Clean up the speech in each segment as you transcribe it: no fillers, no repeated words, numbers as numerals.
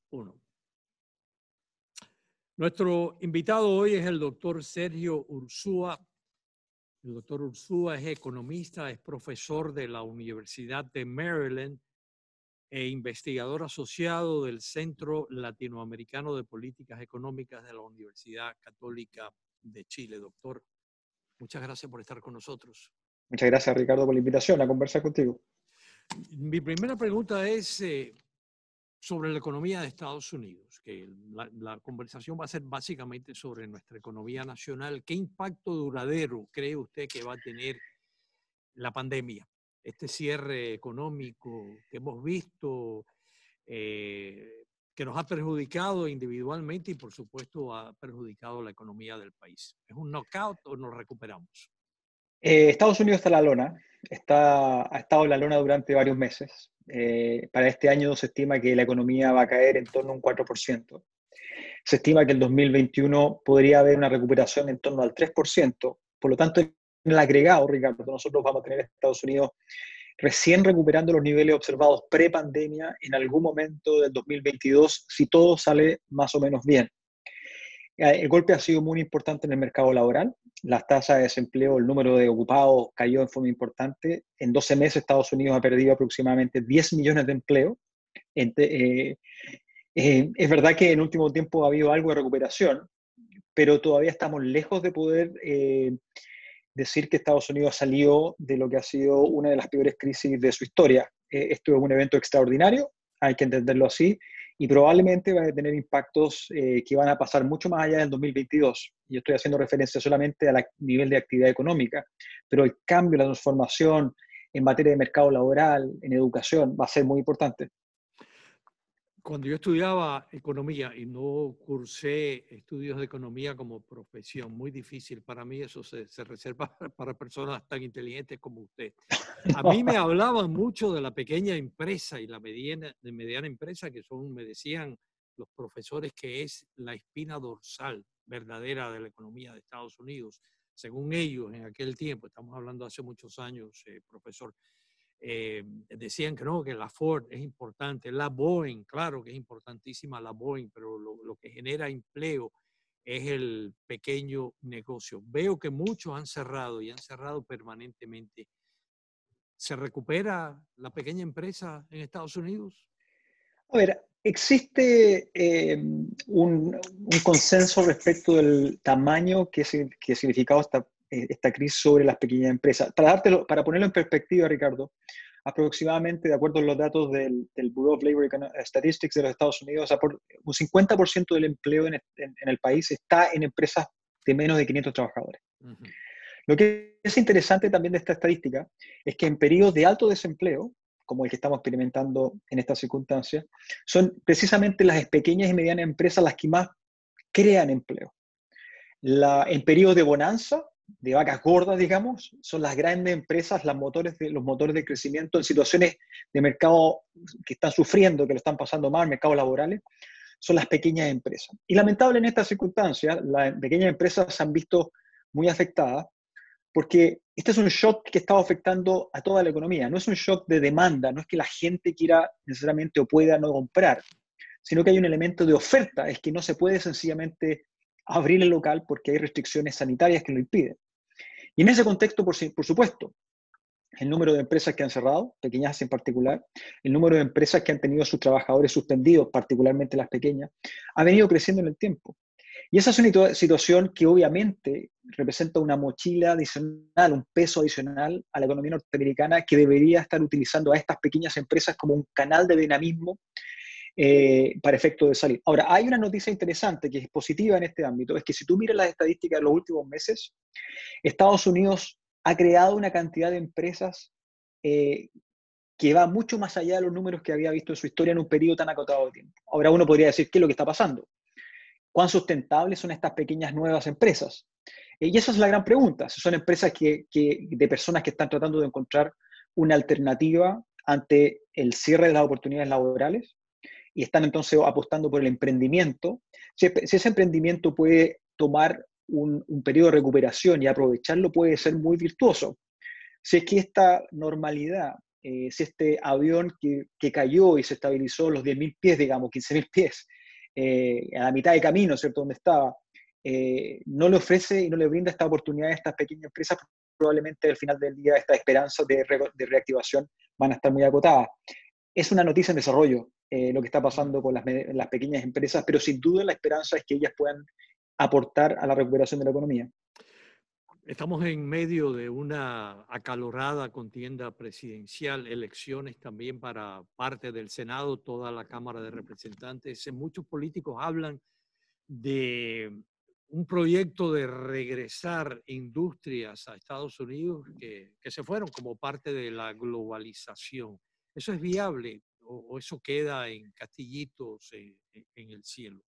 Uno. Nuestro invitado hoy es el doctor Sergio Ursúa. El doctor Ursúa es economista, es profesor de la Universidad de Maryland e investigador asociado del Centro Latinoamericano de Políticas Económicas de la Universidad Católica de Chile. Doctor, muchas gracias por estar con nosotros. Muchas gracias, Ricardo, por la invitación a conversar contigo. Mi primera pregunta es sobre la economía de Estados Unidos, que la conversación va a ser básicamente sobre nuestra economía nacional. ¿Qué impacto duradero cree usted que va a tener la pandemia? Este cierre económico que hemos visto, que nos ha perjudicado individualmente y por supuesto ha perjudicado la economía del país. ¿Es un knockout o nos recuperamos? Estados Unidos está en la lona, ha estado en la lona durante varios meses. Para este año se estima que la economía va a caer en torno a un 4%. Se estima que el 2021 podría haber una recuperación en torno al 3%. Por lo tanto, en el agregado, Ricardo, nosotros vamos a tener a Estados Unidos recién recuperando los niveles observados pre-pandemia en algún momento del 2022, si todo sale más o menos bien. El golpe ha sido muy importante en el mercado laboral. Las tasas de desempleo, el número de ocupados cayó en forma importante. En 12 meses Estados Unidos ha perdido aproximadamente 10 millones de empleos. Es verdad que en último tiempo ha habido algo de recuperación, pero todavía estamos lejos de poder decir que Estados Unidos salió de lo que ha sido una de las peores crisis de su historia. Esto es un evento extraordinario, hay que entenderlo así, y probablemente va a tener impactos que van a pasar mucho más allá del 2022. Yo estoy haciendo referencia solamente al nivel de actividad económica, pero el cambio, la transformación en materia de mercado laboral, en educación, va a ser muy importante. Cuando yo estudiaba economía y no cursé estudios de economía como profesión, muy difícil para mí, eso se reserva para personas tan inteligentes como usted. A mí me hablaban mucho de la pequeña empresa y la mediana empresa, que son, me decían los profesores, que es la espina dorsal verdadera de la economía de Estados Unidos. Según ellos, en aquel tiempo, estamos hablando hace muchos años, profesor, decían que no, que la Ford es importante, la Boeing, claro que es importantísima la Boeing, pero lo que genera empleo es el pequeño negocio. Veo que muchos han cerrado y han cerrado permanentemente. ¿Se recupera la pequeña empresa en Estados Unidos? A ver, existe un consenso respecto del tamaño que ha significado esta crisis sobre las pequeñas empresas. Para ponerlo en perspectiva, Ricardo, aproximadamente, de acuerdo a los datos del Bureau of Labor Statistics de los Estados Unidos, un 50% del empleo en el país está en empresas de menos de 500 trabajadores. Uh-huh. Lo que es interesante también de esta estadística es que en periodos de alto desempleo, como el que estamos experimentando en estas circunstancias, son precisamente las pequeñas y medianas empresas las que más crean empleo. En periodos de bonanza, de vacas gordas, digamos, son las grandes empresas los motores de crecimiento en situaciones de mercado que están sufriendo, que lo están pasando mal, mercados laborales, son las pequeñas empresas. Y lamentable en estas circunstancias, las pequeñas empresas se han visto muy afectadas porque este es un shock que está afectando a toda la economía. No es un shock de demanda, no es que la gente quiera necesariamente o pueda no comprar, sino que hay un elemento de oferta, es que no se puede sencillamente abrir el local porque hay restricciones sanitarias que lo impiden. Y en ese contexto, por supuesto, el número de empresas que han cerrado, pequeñas en particular, el número de empresas que han tenido sus trabajadores suspendidos, particularmente las pequeñas, ha venido creciendo en el tiempo. Y esa es una situación que obviamente representa una mochila adicional, un peso adicional a la economía norteamericana que debería estar utilizando a estas pequeñas empresas como un canal de dinamismo para efecto de salir. Ahora, hay una noticia interesante que es positiva en este ámbito, es que si tú miras las estadísticas de los últimos meses, Estados Unidos ha creado una cantidad de empresas que va mucho más allá de los números que había visto en su historia en un periodo tan acotado de tiempo. Ahora uno podría decir, ¿qué es lo que está pasando? ¿Cuán sustentables son estas pequeñas nuevas empresas? Y esa es la gran pregunta. Son empresas de personas que están tratando de encontrar una alternativa ante el cierre de las oportunidades laborales y están entonces apostando por el emprendimiento. Si ese emprendimiento puede tomar un periodo de recuperación y aprovecharlo, puede ser muy virtuoso. Si es que esta normalidad si este avión que cayó y se estabilizó a los 10.000 pies, digamos, 15.000 pies, a la mitad de camino, ¿cierto?, donde estaba, no le ofrece y no le brinda esta oportunidad a estas pequeñas empresas, probablemente al final del día estas esperanzas de reactivación van a estar muy acotadas. Es una noticia en desarrollo lo que está pasando con las pequeñas empresas, pero sin duda la esperanza es que ellas puedan aportar a la recuperación de la economía. Estamos en medio de una acalorada contienda presidencial, elecciones también para parte del Senado, toda la Cámara de Representantes. Muchos políticos hablan de un proyecto de regresar industrias a Estados Unidos que se fueron como parte de la globalización. ¿Eso es viable o eso queda en castillitos en el cielo?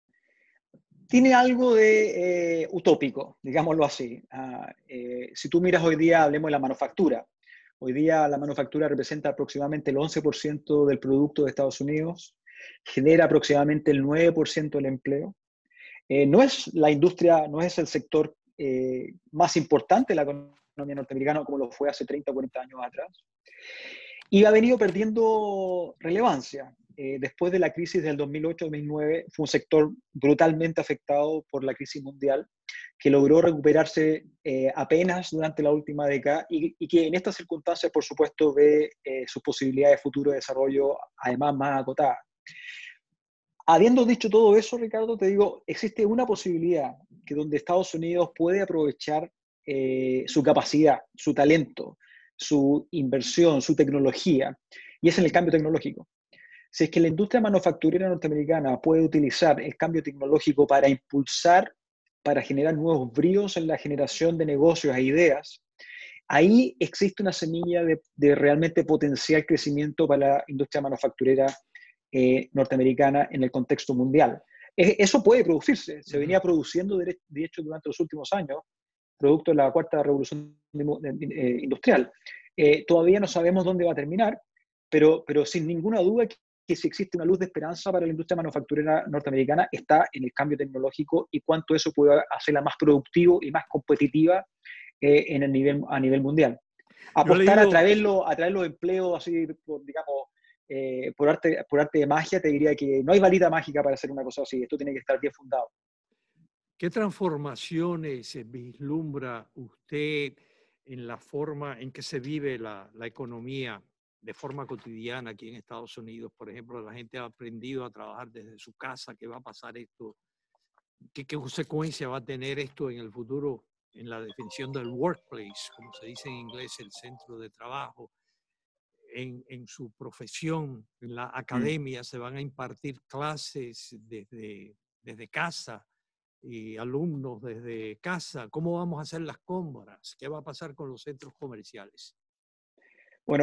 Tiene algo de utópico, digámoslo así. Si tú miras hoy día, hablemos de la manufactura. Hoy día la manufactura representa aproximadamente el 11% del producto de Estados Unidos, genera aproximadamente el 9% del empleo. No es la industria, no es el sector más importante de la economía norteamericana como lo fue hace 30 o 40 años atrás. Y ha venido perdiendo relevancia. Después de la crisis del 2008-2009, fue un sector brutalmente afectado por la crisis mundial, que logró recuperarse apenas durante la última década y que en estas circunstancias, por supuesto, ve sus posibilidades de futuro desarrollo además más acotadas. Habiendo dicho todo eso, Ricardo, te digo, existe una posibilidad que donde Estados Unidos puede aprovechar su capacidad, su talento, su inversión, su tecnología, y es en el cambio tecnológico. Si es que la industria manufacturera norteamericana puede utilizar el cambio tecnológico para impulsar, para generar nuevos bríos en la generación de negocios e ideas, ahí existe una semilla de realmente potencial crecimiento para la industria manufacturera norteamericana en el contexto mundial. Eso puede producirse, se venía produciendo de hecho durante los últimos años, producto de la cuarta revolución industrial. Todavía no sabemos dónde va a terminar, pero sin ninguna duda que si existe una luz de esperanza para la industria manufacturera norteamericana está en el cambio tecnológico y cuánto eso puede hacerla más productiva y más competitiva a nivel mundial. Apostar a traer los empleos así, digamos, por arte de magia, te diría que no hay varita mágica para hacer una cosa así. Esto tiene que estar bien fundado. ¿Qué transformaciones vislumbra usted en la forma en que se vive la economía de forma cotidiana aquí en Estados Unidos? Por ejemplo, la gente ha aprendido a trabajar desde su casa. ¿Qué va a pasar esto? ¿Qué consecuencia va a tener esto en el futuro en la definición del workplace, como se dice en inglés, el centro de trabajo? En su profesión, en la academia, se van a impartir clases desde casa y alumnos desde casa. ¿Cómo vamos a hacer las compras? ¿Qué va a pasar con los centros comerciales? Bueno,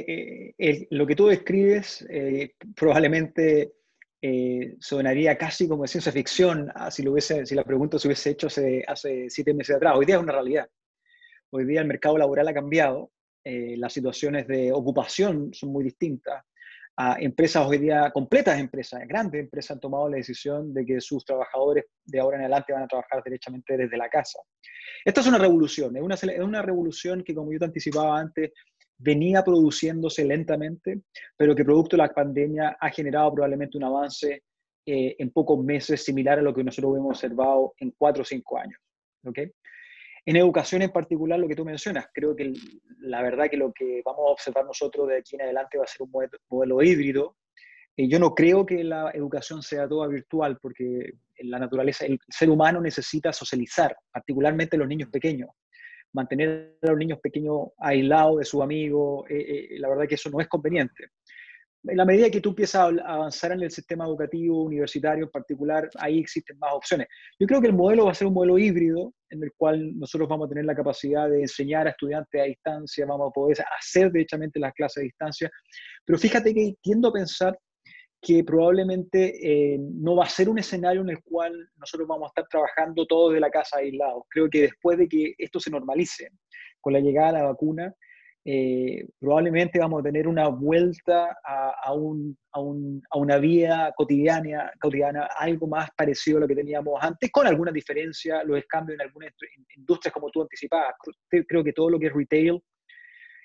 lo que tú describes probablemente sonaría casi como de ciencia ficción si la pregunta se hubiese hecho hace 7 meses atrás. Hoy día es una realidad. Hoy día el mercado laboral ha cambiado, las situaciones de ocupación son muy distintas. Empresas hoy día, completas empresas, grandes empresas han tomado la decisión de que sus trabajadores de ahora en adelante van a trabajar derechamente desde la casa. Esta es una revolución, es una revolución que, como yo te anticipaba antes, venía produciéndose lentamente, pero que producto de la pandemia ha generado probablemente un avance en pocos meses similar a lo que nosotros hemos observado en 4 o 5 años. ¿Okay? En educación en particular, lo que tú mencionas, creo que la verdad que lo que vamos a observar nosotros de aquí en adelante va a ser un modelo híbrido. Yo no creo que la educación sea toda virtual, porque en la naturaleza, el ser humano necesita socializar, particularmente los niños pequeños. Mantener a los niños pequeños aislados de sus amigos, la verdad que eso no es conveniente. En la medida que tú empiezas a avanzar en el sistema educativo universitario en particular, ahí existen más opciones. Yo creo que el modelo va a ser un modelo híbrido en el cual nosotros vamos a tener la capacidad de enseñar a estudiantes a distancia, vamos a poder hacer derechamente las clases a distancia, pero fíjate que tiendo a pensar que probablemente no va a ser un escenario en el cual nosotros vamos a estar trabajando todos de la casa aislados. Creo que después de que esto se normalice con la llegada de la vacuna, probablemente vamos a tener una vuelta a una vida cotidiana, algo más parecido a lo que teníamos antes, con algunas diferencias, los cambios en algunas industrias como tú anticipabas. Creo que todo lo que es retail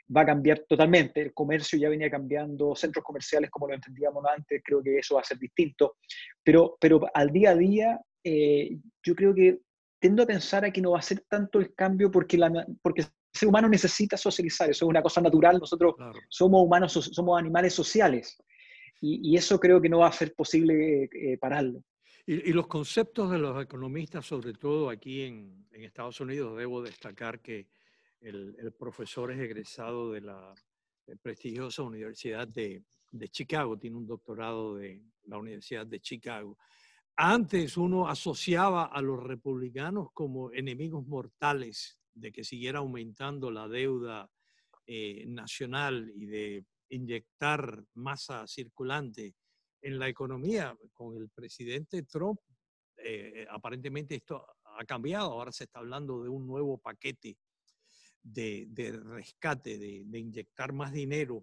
va a cambiar totalmente. El comercio ya venía cambiando, centros comerciales como lo entendíamos antes, creo que eso va a ser distinto. Pero al día a día, yo creo que tiendo a pensar a que no va a ser tanto el cambio porque el ser humano necesita socializar, eso es una cosa natural, nosotros Claro. somos humanos, somos animales sociales, y eso creo que no va a ser posible pararlo. Y los conceptos de los economistas, sobre todo aquí en Estados Unidos, debo destacar que el profesor es egresado de la prestigiosa Universidad de Chicago, tiene un doctorado de la Universidad de Chicago. Antes uno asociaba a los republicanos como enemigos mortales de que siguiera aumentando la deuda nacional y de inyectar masa circulante en la economía. Con el presidente Trump, aparentemente esto ha cambiado. Ahora se está hablando de un nuevo paquete de rescate, de inyectar más dinero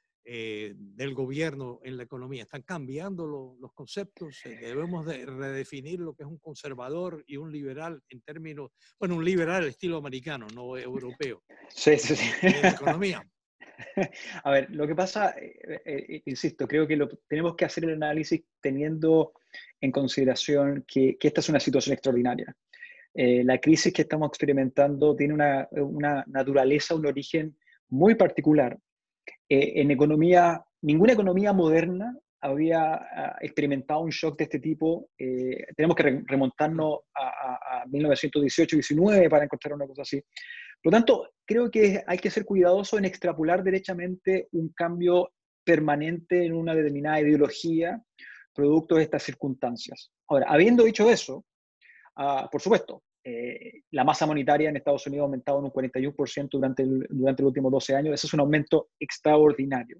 del gobierno en la economía. Están cambiando los conceptos. Debemos de redefinir lo que es un conservador y un liberal en términos, bueno, un liberal estilo americano, no europeo, Sí, sí, sí. en economía. A ver, lo que pasa, insisto, creo que tenemos que hacer el análisis teniendo en consideración que esta es una situación extraordinaria. La crisis que estamos experimentando tiene una naturaleza, un origen muy particular. En economía, ninguna economía moderna había experimentado un shock de este tipo. Tenemos que remontarnos a 1918-19 para encontrar una cosa así. Por lo tanto, creo que hay que ser cuidadoso en extrapolar derechamente un cambio permanente en una determinada ideología producto de estas circunstancias. Ahora, habiendo dicho eso, por supuesto, la masa monetaria en Estados Unidos ha aumentado en un 41% durante los últimos 12 años. Ese es un aumento extraordinario.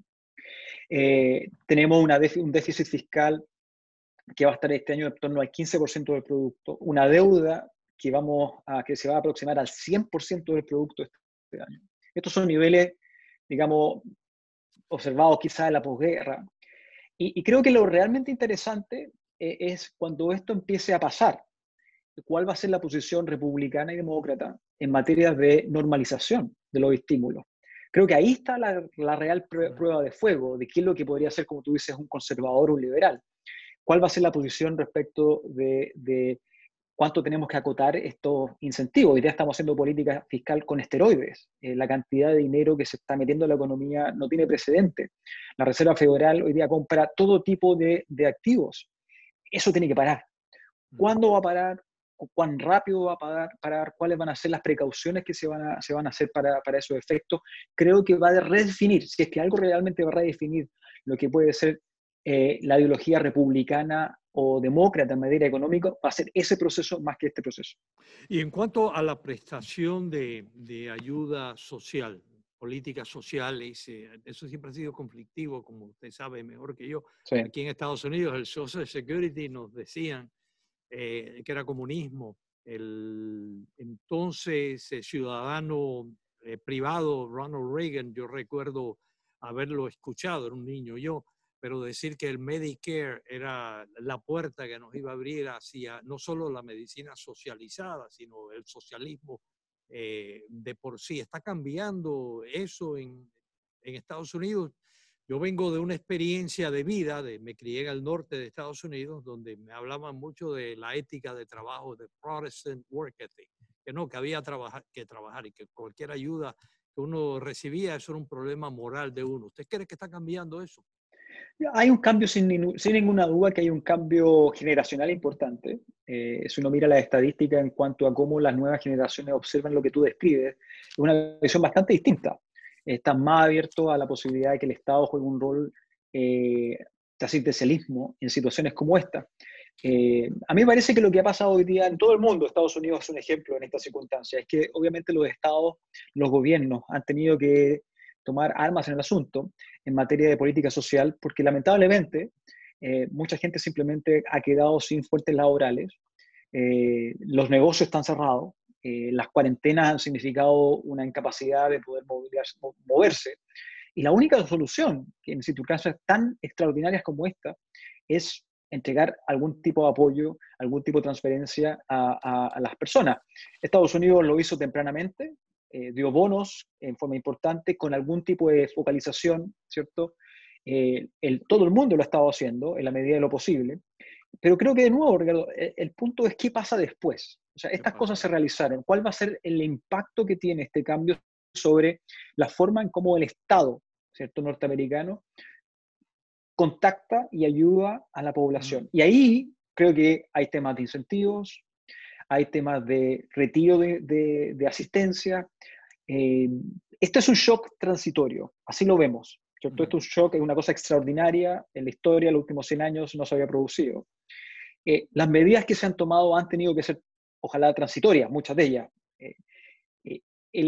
Tenemos un déficit fiscal que va a estar este año en torno al 15% del producto, una deuda que se va a aproximar al 100% del producto este año. Estos son niveles, digamos, observados quizás en la posguerra. Y creo que lo realmente interesante es cuando esto empiece a pasar, cuál va a ser la posición republicana y demócrata en materia de normalización de los estímulos. Creo que ahí está la real prueba de fuego de qué es lo que podría ser, como tú dices, un conservador o un liberal. ¿Cuál va a ser la posición respecto de cuánto tenemos que acotar estos incentivos? Hoy día estamos haciendo política fiscal con esteroides. La cantidad de dinero que se está metiendo en la economía no tiene precedente. La Reserva Federal hoy día compra todo tipo de activos. Eso tiene que parar. ¿Cuándo va a parar? ¿Cuán rápido va a parar? ¿Cuáles van a ser las precauciones que se van a hacer para esos efectos? Creo que va a redefinir, si es que algo realmente va a redefinir lo que puede ser la ideología republicana o demócrata en materia económica, va a ser ese proceso más que este proceso. Y en cuanto a la prestación de ayuda social, políticas sociales, eso siempre ha sido conflictivo, como usted sabe mejor que yo. Sí. Aquí en Estados Unidos, el Social Security nos decían que era comunismo. El entonces ciudadano privado Ronald Reagan, yo recuerdo haberlo escuchado, era un niño yo, pero decir que el Medicare era la puerta que nos iba a abrir hacia no solo la medicina socializada, sino el socialismo de por sí. Está cambiando eso en Estados Unidos. Yo vengo de una experiencia de vida, me crié en el norte de Estados Unidos, donde me hablaban mucho de la ética de trabajo, de Protestant work ethic, que no, que había que trabajar y que cualquier ayuda que uno recibía, eso era un problema moral de uno. ¿Usted cree que está cambiando eso? Hay un cambio sin ninguna duda, que hay un cambio generacional importante. Si uno mira las estadísticas en cuanto a cómo las nuevas generaciones observan lo que tú describes, es una visión bastante distinta. Están más abiertos a la posibilidad de que el Estado juegue un rol de asistencialismo en situaciones como esta. A mí me parece que lo que ha pasado hoy día en todo el mundo, Estados Unidos es un ejemplo en esta circunstancia, es que obviamente los estados, los gobiernos han tenido que tomar armas en el asunto en materia de política social, porque lamentablemente mucha gente simplemente ha quedado sin fuentes laborales, los negocios están cerrados, las cuarentenas han significado una incapacidad de poder moverse, y la única solución que en circunstancias tan extraordinarias como esta es entregar algún tipo de apoyo, algún tipo de transferencia a las personas. Estados Unidos lo hizo tempranamente, dio bonos en forma importante con algún tipo de focalización, ¿cierto? Todo el mundo lo ha estado haciendo en la medida de lo posible, pero creo que de nuevo, Ricardo, el punto es qué pasa después. O sea, ¿Qué estas pasa cosas se después? realizaron. ¿Cuál va a ser el impacto que tiene este cambio sobre la forma en cómo el Estado, ¿cierto?, norteamericano contacta y ayuda a la Ujú. población? Y ahí creo que hay temas de incentivos, hay temas de retiro de asistencia. Eh, este es un shock transitorio, así lo vemos, ¿cierto? Ujú. Esto es un shock, es una cosa extraordinaria en la historia, en los últimos 100 años no se había producido. Las medidas que se han tomado han tenido que ser, ojalá, transitorias, muchas de ellas. Eh, eh,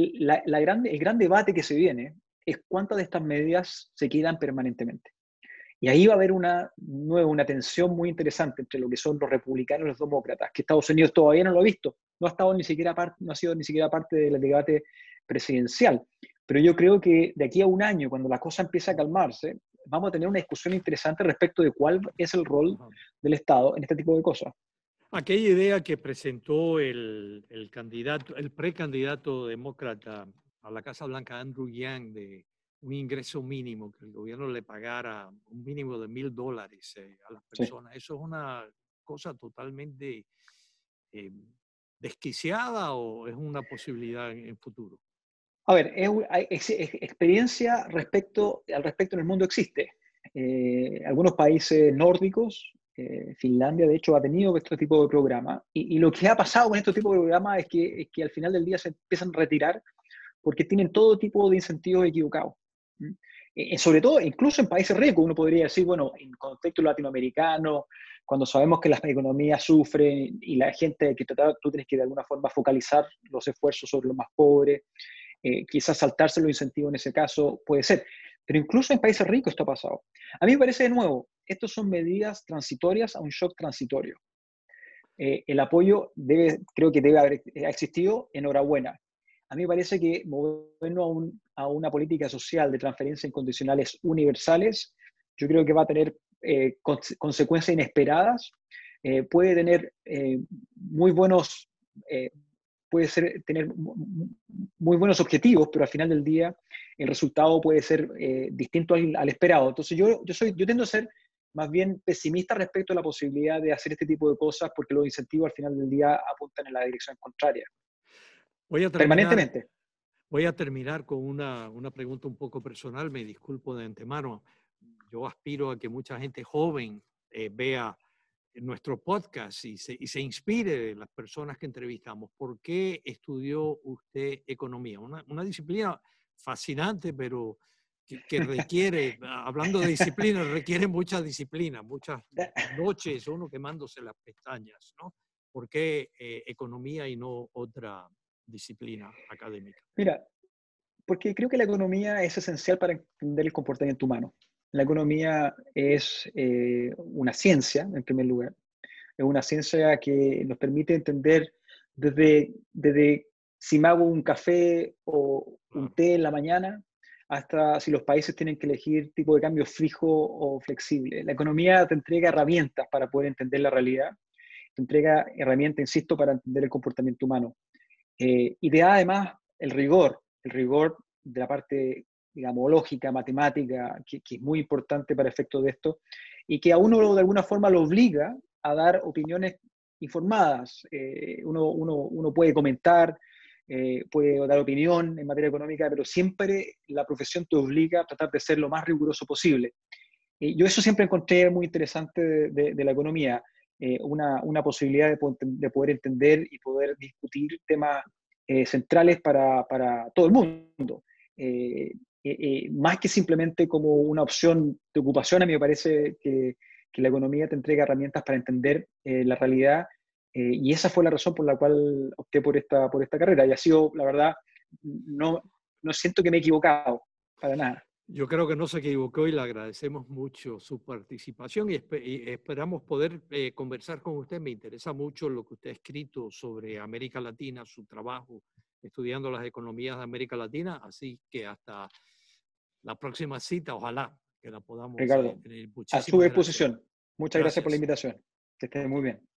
el gran debate que se viene es cuántas de estas medidas se quedan permanentemente. Y ahí va a haber una tensión muy interesante entre lo que son los republicanos y los demócratas, que Estados Unidos todavía no lo ha visto, no ha sido ni siquiera parte del debate presidencial. Pero yo creo que de aquí a un año, cuando la cosa empiece a calmarse, vamos a tener una discusión interesante respecto de cuál es el rol Ajá. del Estado en este tipo de cosas. Aquella idea que presentó el candidato, el precandidato demócrata a la Casa Blanca, Andrew Yang, de un ingreso mínimo, que el gobierno le pagara un mínimo de $1,000 a las Sí. personas, ¿eso es una cosa totalmente eh, desquiciada o es una posibilidad en futuro? A ver, experiencia al respecto en el mundo existe. Algunos países nórdicos, Finlandia de hecho ha tenido este tipo de programa, y lo que ha pasado con este tipo de programas es que al final del día se empiezan a retirar porque tienen todo tipo de incentivos equivocados. ¿Mm? Sobre todo, incluso en países ricos, uno podría decir, bueno, en contexto latinoamericano, cuando sabemos que las economías sufren y la gente que tú tienes que de alguna forma focalizar los esfuerzos sobre los más pobres, quizás saltarse los incentivos en ese caso puede ser. Pero incluso en países ricos esto ha pasado. A mí me parece de nuevo, estas son medidas transitorias a un shock transitorio. El apoyo creo que debe haber existido, enhorabuena. A mí me parece que movernos a una política social de transferencias incondicionales universales, yo creo que va a tener consecuencias inesperadas, puede tener muy buenos, eh, tener muy buenos objetivos, pero al final del día el resultado puede ser distinto al esperado. Entonces yo tiendo a ser más bien pesimista respecto a la posibilidad de hacer este tipo de cosas porque los incentivos al final del día apuntan en la dirección contraria, Voy a terminar, permanentemente. voy a terminar con una pregunta un poco personal, me disculpo de antemano. Yo aspiro a que mucha gente joven vea nuestro podcast y se inspire de las personas que entrevistamos. ¿Por qué estudió usted economía? Una disciplina fascinante, pero que requiere, hablando de disciplina, requiere mucha disciplina, muchas noches uno quemándose las pestañas, ¿no? ¿Por qué economía y no otra disciplina académica? Mira, porque creo que la economía es esencial para entender el comportamiento humano. La economía es una ciencia, en primer lugar. Es una ciencia que nos permite entender desde si me hago un café o un Claro. té en la mañana, hasta si los países tienen que elegir tipo de cambio fijo o flexible. La economía te entrega herramientas para poder entender la realidad, te entrega herramientas, insisto, para entender el comportamiento humano. Y te da además el rigor de la parte, digamos, lógica, matemática, que es muy importante para efectos de esto, y que a uno de alguna forma lo obliga a dar opiniones informadas. Uno puede comentar, puede dar opinión en materia económica, pero siempre la profesión te obliga a tratar de ser lo más riguroso posible. Yo eso siempre encontré muy interesante de la economía, una posibilidad de poder entender y poder discutir temas centrales para todo el mundo. Más que simplemente como una opción de ocupación, a mí me parece que la economía te entrega herramientas para entender la realidad, y esa fue la razón por la cual opté por esta carrera. Y ha sido, la verdad, no, no siento que me he equivocado, para nada. Yo creo que no se equivocó y le agradecemos mucho su participación y esperamos poder conversar con usted. Me interesa mucho lo que usted ha escrito sobre América Latina, su trabajo estudiando las economías de América Latina, así que hasta la próxima cita, ojalá que la podamos Ricardo, tener. a su Muchísimas gracias. disposición. Muchas gracias por la Gracias. invitación. Que esté Ok. muy bien.